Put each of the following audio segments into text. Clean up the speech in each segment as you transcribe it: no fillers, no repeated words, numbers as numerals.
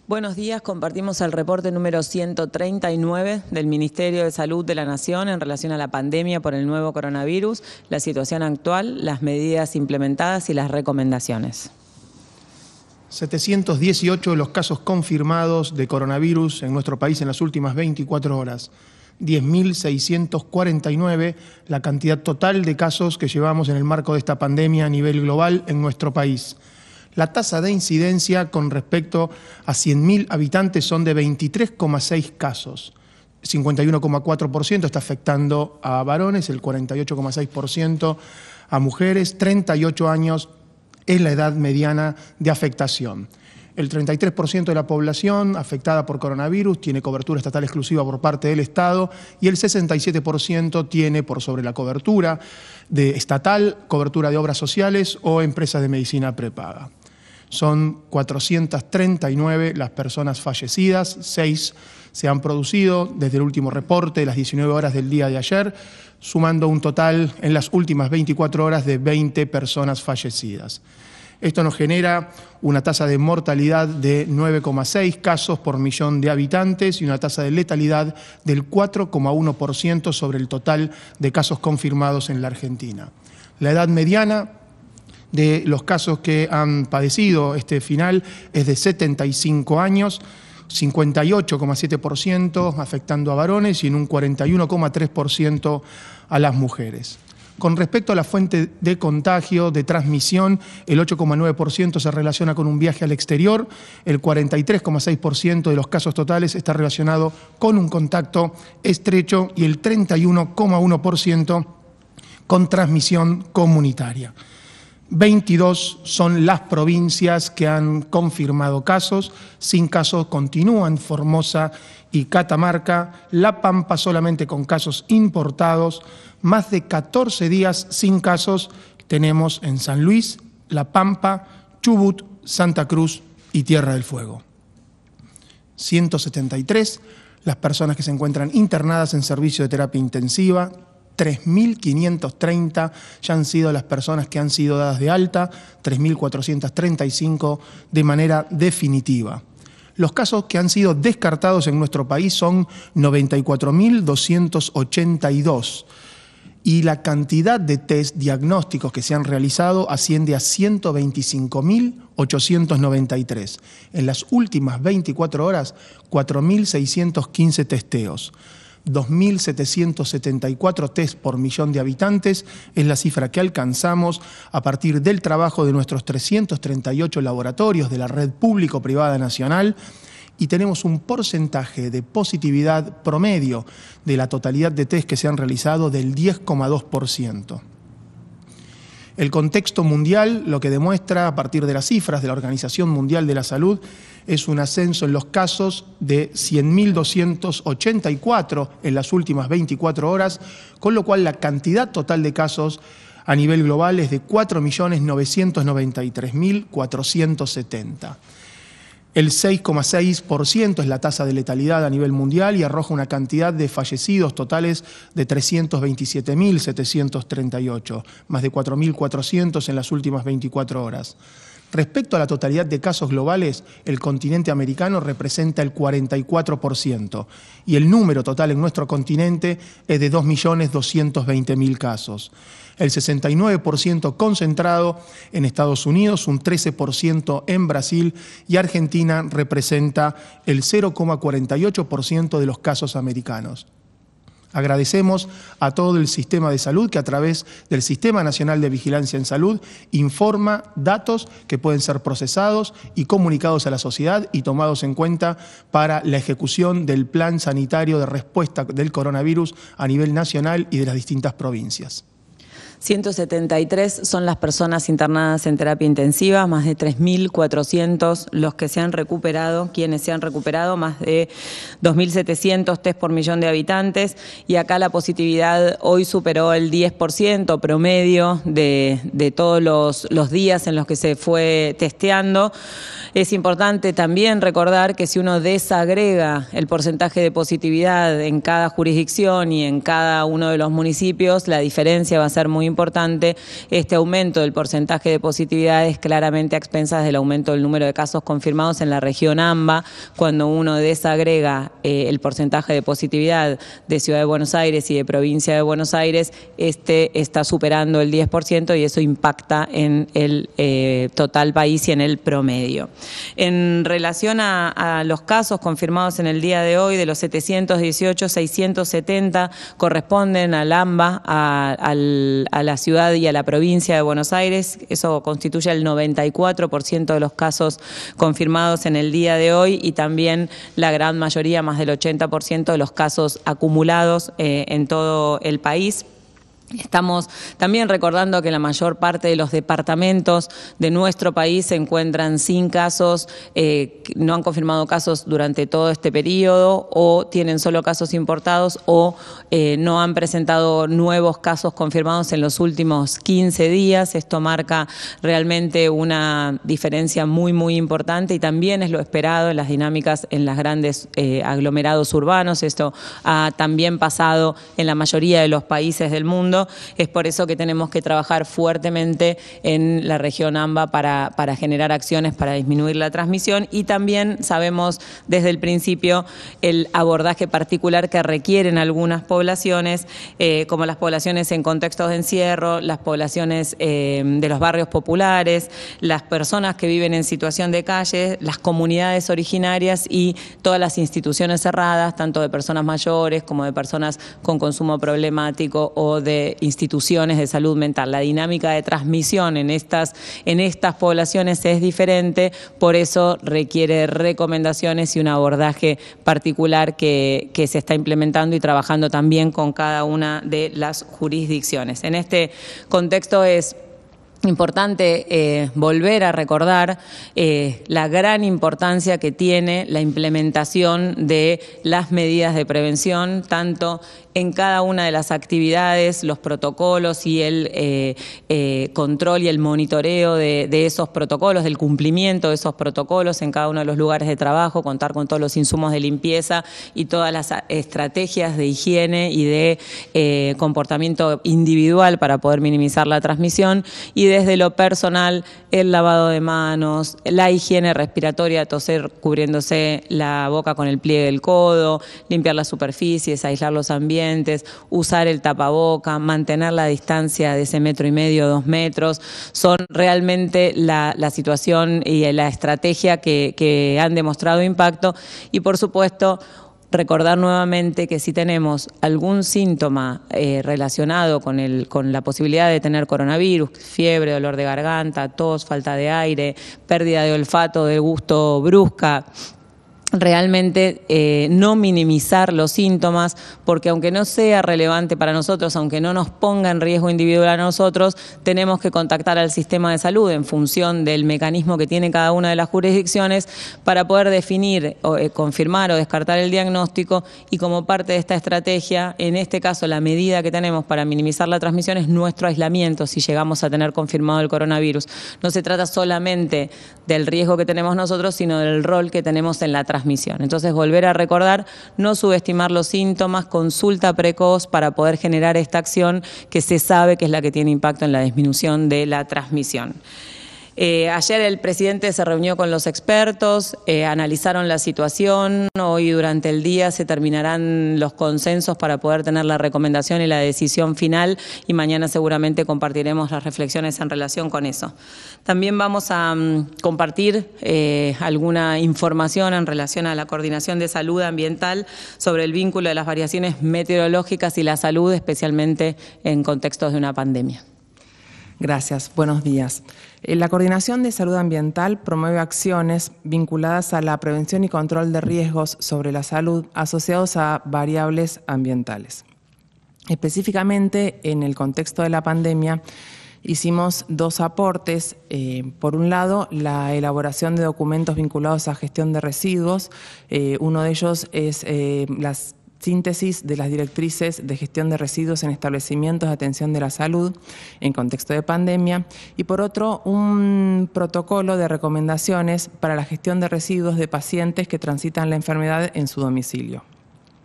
Buenos días, compartimos el reporte número 139 del Ministerio de Salud de la Nación en relación a la pandemia por el nuevo coronavirus, la situación actual, las medidas implementadas y las recomendaciones. 718 de los casos confirmados de coronavirus en nuestro país en las últimas 24 horas. 10.649 la cantidad total de casos que llevamos en el marco de esta pandemia a nivel global en nuestro país. La tasa de incidencia con respecto a 100.000 habitantes son de 23,6 casos. 51,4% está afectando a varones, el 48,6% a mujeres, 38 años es la edad mediana de afectación. El 33% de la población afectada por coronavirus tiene cobertura estatal exclusiva por parte del Estado y el 67% tiene, por sobre la cobertura estatal, cobertura de obras sociales o empresas de medicina prepaga. Son 439 las personas fallecidas, 6 se han producido desde el último reporte de las 19 horas del día de ayer, sumando un total en las últimas 24 horas de 20 personas fallecidas. Esto nos genera una tasa de mortalidad de 9,6 casos por millón de habitantes y una tasa de letalidad del 4,1% sobre el total de casos confirmados en la Argentina. La edad mediana de los casos que han padecido este final es de 75 años, 58,7% afectando a varones y en un 41,3% a las mujeres. Con respecto a la fuente de contagio, de transmisión, el 8,9% se relaciona con un viaje al exterior, el 43,6% de los casos totales está relacionado con un contacto estrecho y el 31,1% con transmisión comunitaria. 22 son las provincias que han confirmado casos, sin casos continúan Formosa y Catamarca, La Pampa solamente con casos importados, más de 14 días sin casos tenemos en San Luis, La Pampa, Chubut, Santa Cruz y Tierra del Fuego. 173 las personas que se encuentran internadas en servicio de terapia intensiva, 3.530 ya han sido las personas que han sido dadas de alta, 3.435 de manera definitiva. Los casos que han sido descartados en nuestro país son 94.282 y la cantidad de test diagnósticos que se han realizado asciende a 125.893. En las últimas 24 horas, 4.615 testeos. 2.774 test por millón de habitantes es la cifra que alcanzamos a partir del trabajo de nuestros 338 laboratorios de la red público-privada nacional y tenemos un porcentaje de positividad promedio de la totalidad de test que se han realizado del 10,2%. El contexto mundial lo que demuestra a partir de las cifras de la Organización Mundial de la Salud es un ascenso en los casos de 100.284 en las últimas 24 horas, con lo cual la cantidad total de casos a nivel global es de 4.993.470. El 6,6% es la tasa de letalidad a nivel mundial y arroja una cantidad de fallecidos totales de 327.738, más de 4.400 en las últimas 24 horas. Respecto a la totalidad de casos globales, el continente americano representa el 44% y el número total en nuestro continente es de 2.220.000 casos. El 69% concentrado en Estados Unidos, un 13% en Brasil y Argentina representa el 0,48% de los casos americanos. Agradecemos a todo el sistema de salud que a través del Sistema Nacional de Vigilancia en Salud informa datos que pueden ser procesados y comunicados a la sociedad y tomados en cuenta para la ejecución del plan sanitario de respuesta del coronavirus a nivel nacional y de las distintas provincias. 173 son las personas internadas en terapia intensiva, más de 3.400 los que se han recuperado, quienes se han recuperado, más de 2.700 test por millón de habitantes y acá la positividad hoy superó el 10% promedio de todos los días en los que se fue testeando. Es importante también recordar que si uno desagrega el porcentaje de positividad en cada jurisdicción y en cada uno de los municipios, la diferencia va a ser muy importante, este aumento del porcentaje de positividad es claramente a expensas del aumento del número de casos confirmados en la región AMBA. Cuando uno desagrega el porcentaje de positividad de Ciudad de Buenos Aires y de Provincia de Buenos Aires, este está superando el 10% y eso impacta en el total país y en el promedio. En relación a los casos confirmados en el día de hoy, de los 718, 670 corresponden al AMBA, a la ciudad y a la provincia de Buenos Aires. Eso constituye el 94% de los casos confirmados en el día de hoy y también la gran mayoría, más del 80% de los casos acumulados en todo el país. Estamos también recordando que la mayor parte de los departamentos de nuestro país se encuentran sin casos, no han confirmado casos durante todo este periodo o tienen solo casos importados o no han presentado nuevos casos confirmados en los últimos 15 días. Esto marca realmente una diferencia muy importante y también es lo esperado en las dinámicas en los grandes aglomerados urbanos. Esto ha también pasado en la mayoría de los países del mundo. Es por eso que tenemos que trabajar fuertemente en la región AMBA para generar acciones para disminuir la transmisión y también sabemos desde el principio el abordaje particular que requieren algunas poblaciones, como las poblaciones en contextos de encierro, las poblaciones de los barrios populares, las personas que viven en situación de calle, las comunidades originarias y todas las instituciones cerradas, tanto de personas mayores como de personas con consumo problemático o de instituciones de salud mental. La dinámica de transmisión en estas poblaciones es diferente, por eso requiere recomendaciones y un abordaje particular que se está implementando y trabajando también con cada una de las jurisdicciones. En este contexto es importante volver a recordar la gran importancia que tiene la implementación de las medidas de prevención, tanto en cada una de las actividades, los protocolos y el control y el monitoreo de esos protocolos, del cumplimiento de esos protocolos en cada uno de los lugares de trabajo, contar con todos los insumos de limpieza y todas las estrategias de higiene y de comportamiento individual para poder minimizar la transmisión, y desde lo personal, el lavado de manos, la higiene respiratoria, toser cubriéndose la boca con el pliegue del codo, limpiar las superficies, aislar los ambientes, usar el tapaboca, mantener la distancia de ese 1,5 metros, 2 metros, son realmente la situación y la estrategia que han demostrado impacto. Y por supuesto, recordar nuevamente que si tenemos algún síntoma relacionado con la posibilidad de tener coronavirus, fiebre, dolor de garganta, tos, falta de aire, pérdida de olfato, de gusto brusca, realmente no minimizar los síntomas, porque aunque no sea relevante para nosotros, aunque no nos ponga en riesgo individual a nosotros, tenemos que contactar al sistema de salud en función del mecanismo que tiene cada una de las jurisdicciones para poder definir, confirmar o descartar el diagnóstico, y como parte de esta estrategia, en este caso la medida que tenemos para minimizar la transmisión es nuestro aislamiento si llegamos a tener confirmado el coronavirus. No se trata solamente del riesgo que tenemos nosotros, sino del rol que tenemos en la transmisión. Entonces, volver a recordar, no subestimar los síntomas, consulta precoz para poder generar esta acción que se sabe que es la que tiene impacto en la disminución de la transmisión. Ayer el presidente se reunió con los expertos, analizaron la situación. Hoy durante el día se terminarán los consensos para poder tener la recomendación y la decisión final, y mañana seguramente compartiremos las reflexiones en relación con eso. También vamos a compartir alguna información en relación a la coordinación de salud ambiental sobre el vínculo de las variaciones meteorológicas y la salud, especialmente en contextos de una pandemia. Gracias. Buenos días. La Coordinación de Salud Ambiental promueve acciones vinculadas a la prevención y control de riesgos sobre la salud asociados a variables ambientales. Específicamente, en el contexto de la pandemia, hicimos 2 aportes. Por un lado, la elaboración de documentos vinculados a gestión de residuos. Uno de ellos es las síntesis de las directrices de gestión de residuos en establecimientos de atención de la salud en contexto de pandemia, y por otro, un protocolo de recomendaciones para la gestión de residuos de pacientes que transitan la enfermedad en su domicilio.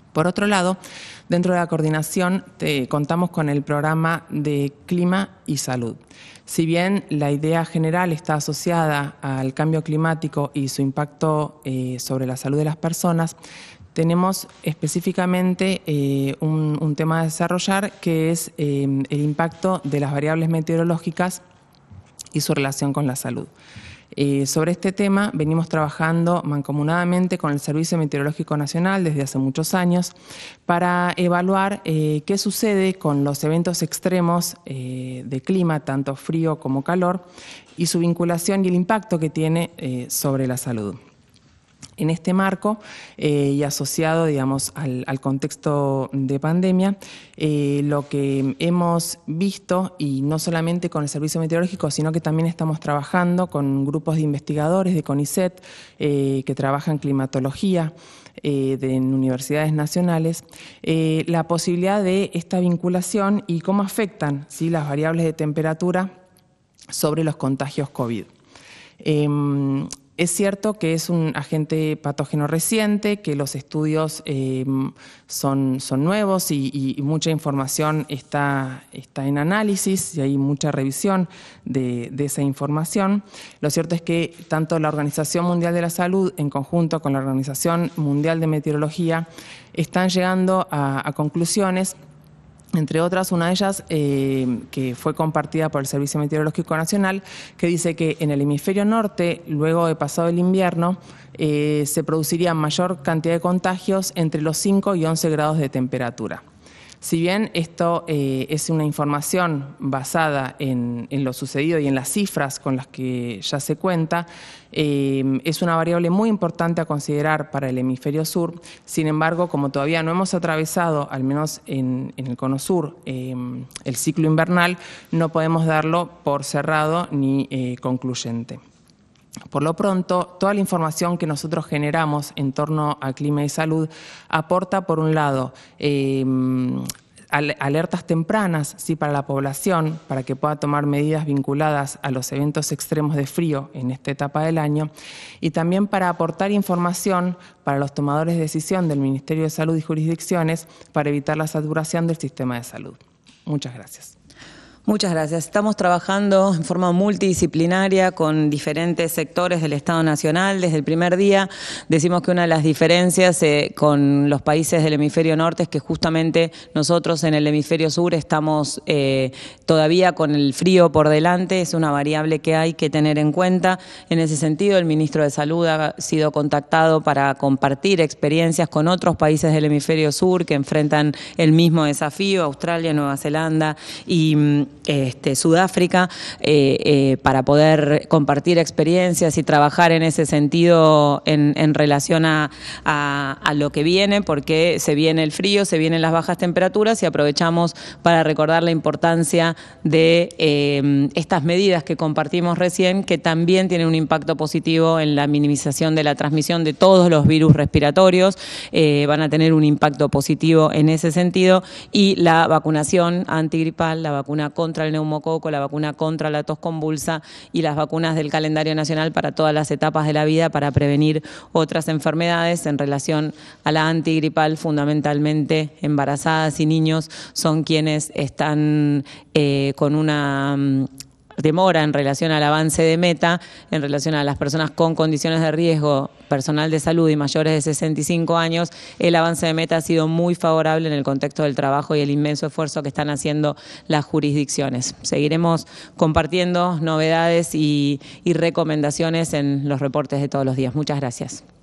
Por otro lado, dentro de la coordinación contamos con el programa de Clima y Salud. Si bien la idea general está asociada al cambio climático y su impacto sobre la salud de las personas, tenemos específicamente un tema a desarrollar que es el impacto de las variables meteorológicas y su relación con la salud. Sobre este tema venimos trabajando mancomunadamente con el Servicio Meteorológico Nacional desde hace muchos años para evaluar qué sucede con los eventos extremos de clima, tanto frío como calor, y su vinculación y el impacto que tiene sobre la salud. En este marco y asociado, digamos, al contexto de pandemia, lo que hemos visto, y no solamente con el Servicio Meteorológico, sino que también estamos trabajando con grupos de investigadores de CONICET que trabajan climatología en universidades nacionales, la posibilidad de esta vinculación y cómo afectan, ¿sí?, las variables de temperatura sobre los contagios COVID. Es cierto que es un agente patógeno reciente, que los estudios son nuevos y mucha información está en análisis y hay mucha revisión de esa información. Lo cierto es que tanto la Organización Mundial de la Salud, en conjunto con la Organización Mundial de Meteorología, están llegando a conclusiones. Entre otras, una de ellas que fue compartida por el Servicio Meteorológico Nacional, que dice que en el hemisferio norte, luego de pasado el invierno, se produciría mayor cantidad de contagios entre los 5 y 11 grados de temperatura. Si bien esto es una información basada en lo sucedido y en las cifras con las que ya se cuenta, es una variable muy importante a considerar para el hemisferio sur. Sin embargo, como todavía no hemos atravesado, al menos en el cono sur, el ciclo invernal, no podemos darlo por cerrado ni concluyente. Por lo pronto, toda la información que nosotros generamos en torno a clima y salud aporta, por un lado, alertas tempranas, ¿sí?, para la población, para que pueda tomar medidas vinculadas a los eventos extremos de frío en esta etapa del año, y también para aportar información para los tomadores de decisión del Ministerio de Salud y jurisdicciones para evitar la saturación del sistema de salud. Muchas gracias. Muchas gracias. Estamos trabajando en forma multidisciplinaria con diferentes sectores del Estado Nacional. Desde el primer día decimos que una de las diferencias con los países del hemisferio norte es que justamente nosotros en el hemisferio sur estamos todavía con el frío por delante. Es una variable que hay que tener en cuenta. En ese sentido, el ministro de Salud ha sido contactado para compartir experiencias con otros países del hemisferio sur que enfrentan el mismo desafío, Australia, Nueva Zelanda y Sudáfrica, para poder compartir experiencias y trabajar en ese sentido en relación a lo que viene, porque se viene el frío, se vienen las bajas temperaturas, y aprovechamos para recordar la importancia de estas medidas que compartimos recién, que también tienen un impacto positivo en la minimización de la transmisión de todos los virus respiratorios, van a tener un impacto positivo en ese sentido, y la vacunación antigripal, la vacuna contra el neumococo, la vacuna contra la tos convulsa y las vacunas del calendario nacional para todas las etapas de la vida para prevenir otras enfermedades. En relación a la antigripal, fundamentalmente embarazadas y niños son quienes están con una demora en relación al avance de meta, en relación a las personas con condiciones de riesgo, personal de salud y mayores de 65 años, el avance de meta ha sido muy favorable en el contexto del trabajo y el inmenso esfuerzo que están haciendo las jurisdicciones. Seguiremos compartiendo novedades y recomendaciones en los reportes de todos los días. Muchas gracias.